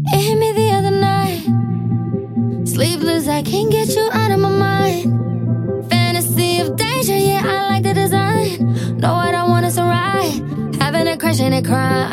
It hit me the other night. Sleepless, I can't get you out of my mind. Fantasy of danger, yeah, I like the design. Know what I want is a ride. Having a crash and a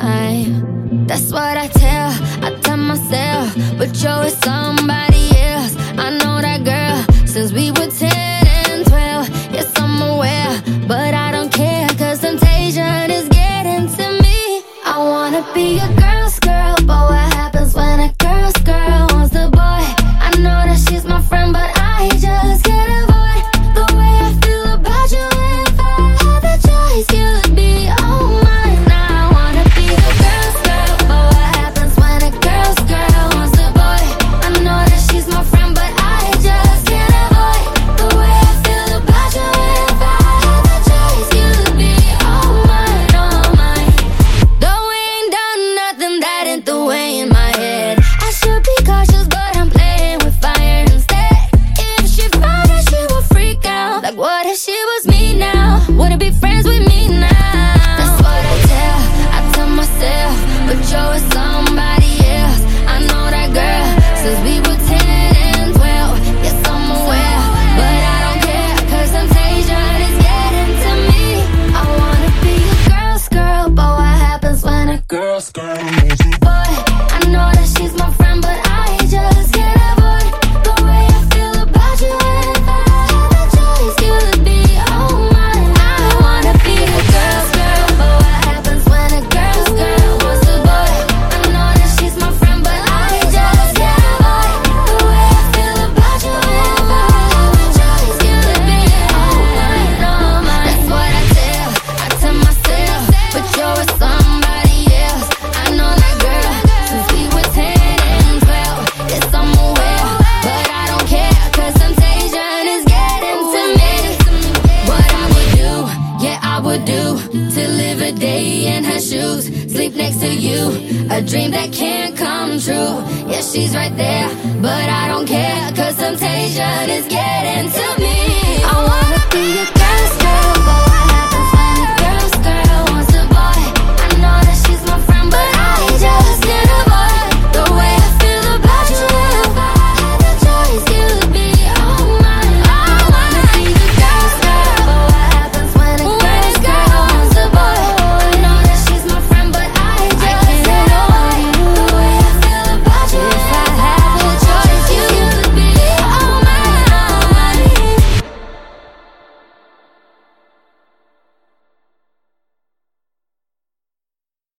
crime. That's what I tell myself. But you're with somebody else. I know that girl since we were 10 and 12. Yes, I'm aware, but I don't care, cause temptation is getting to me. I wanna be a girl's girl, but what happens when a girl's girl wants the boy? I know that she's my friend, but I just can't avoid the way I feel about you. If I had the choice, you'd be all mine. Now I wanna be a girl's girl, but what happens when a girl's girl wants the boy? I know that she's my friend, but I just can't avoid the way I feel about you. If I had the choice, you'd be all mine, all mine. Though we ain't done nothing, that ain't the way in my head. I should be cautious, but I'm playing with fire instead. If she found out, she would freak out. Like, what if she was me now? Wouldn't be friends with me now. That's what I tell myself. But you're with somebody else. I know that girl since we were 10 and 12. Yes, I'm aware, but I don't care, cause temptation is getting to me. I wanna be a girl's girl, but what happens when a girl's girl wants a boy? I know that she's my friend, but I just can't avoid the way I feel about you. If I had the choice, you'd be all mine. I wanna be a girl's girl, but what happens when a girl's girl wants a boy? I know that she's my friend, but I just can't avoid the way I feel about you. If I had the choice, you'd be all mine, all mine. That's what I tell myself. But you're with somebody else. I know that girl since we were 10 and 12. Yes, I'm aware, but I don't care, cause temptation is getting to me. What I would do, yeah, I would do, to live a day in her shoes, sleep next to you, a dream that can't come true. Yeah, she's right there, but I don't care, cause temptation is getting to me. I wanna be a